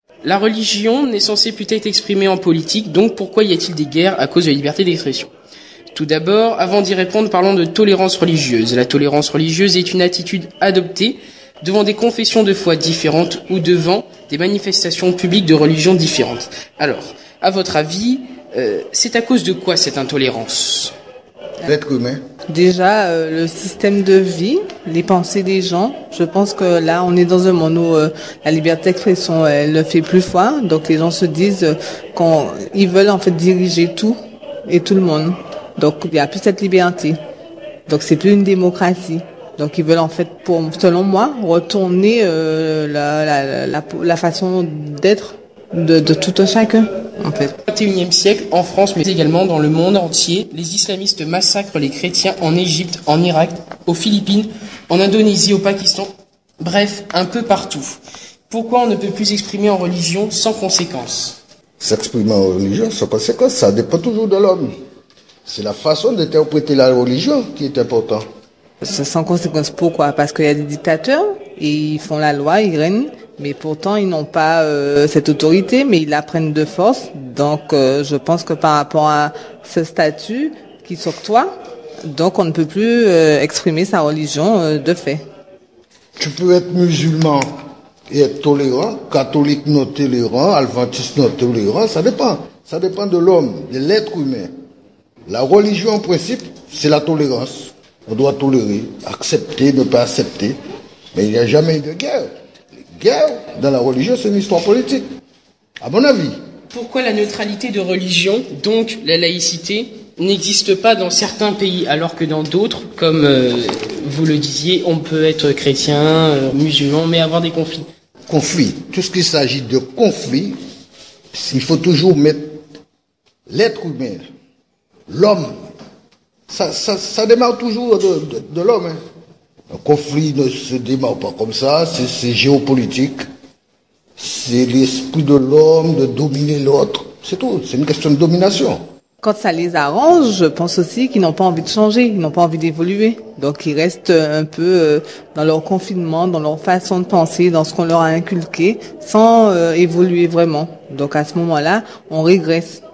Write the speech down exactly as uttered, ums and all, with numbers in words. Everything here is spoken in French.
La religion n'est censée plus être exprimée en politique, donc pourquoi y a-t-il des guerres à cause de la liberté d'expression ? Tout d'abord, avant d'y répondre, parlons de tolérance religieuse. La tolérance religieuse est une attitude adoptée devant des confessions de foi différentes ou devant des manifestations publiques de religions différentes. Alors, à votre avis, euh, c'est à cause de quoi cette intolérance ? L'être humain. Déjà, euh, le système de vie, les pensées des gens. Je pense que là, on est dans un monde où euh, la liberté d'expression, elle ne fait plus foi. Donc, les gens se disent euh, qu'ils veulent en fait diriger tout et tout le monde. Donc, il n'y a plus cette liberté. Donc, c'est plus une démocratie. Donc, ils veulent en fait, pour, selon moi, retourner euh, la, la, la, la façon d'être de, de tout un chacun, en fait. Au vingt et unième siècle, en France, mais également dans le monde entier, les islamistes massacrent les chrétiens en Égypte, en Irak, aux Philippines, en Indonésie, au Pakistan, bref, un peu partout. Pourquoi on ne peut plus s'exprimer en religion sans conséquence ? S'exprimer en religion sans conséquence, ça dépend toujours de l'homme. C'est la façon d'interpréter la religion qui est importante. C'est sans conséquence, pourquoi ? Parce qu'il y a des dictateurs, et ils font la loi, ils règnent, mais pourtant ils n'ont pas euh, cette autorité, mais ils la prennent de force. Donc euh, je pense que par rapport à ce statut qui s'octroie, donc on ne peut plus euh, exprimer sa religion euh, de fait. Tu peux être musulman et être tolérant, catholique non tolérant, adventiste non tolérant, ça dépend. Ça dépend de l'homme, de l'être humain. La religion en principe, c'est la tolérance. On doit tolérer, accepter, ne pas accepter. Mais il n'y a jamais eu de guerre. Les guerres, dans la religion, c'est une histoire politique. À mon avis. Pourquoi la neutralité de religion, donc la laïcité, n'existe pas dans certains pays, alors que dans d'autres, comme euh, vous le disiez, on peut être chrétien, euh, musulman, mais avoir des conflits. Conflit. Tout ce qui s'agit de conflit, il faut toujours mettre l'être humain, l'homme. Ça, ça, ça démarre toujours de, de, de l'homme. Hein. Un conflit ne se démarre pas comme ça, c'est, c'est géopolitique. C'est l'esprit de l'homme de dominer l'autre. C'est tout, c'est une question de domination. Quand ça les arrange, je pense aussi qu'ils n'ont pas envie de changer, ils n'ont pas envie d'évoluer. Donc ils restent un peu dans leur confinement, dans leur façon de penser, dans ce qu'on leur a inculqué, sans euh, évoluer vraiment. Donc à ce moment-là, on régresse.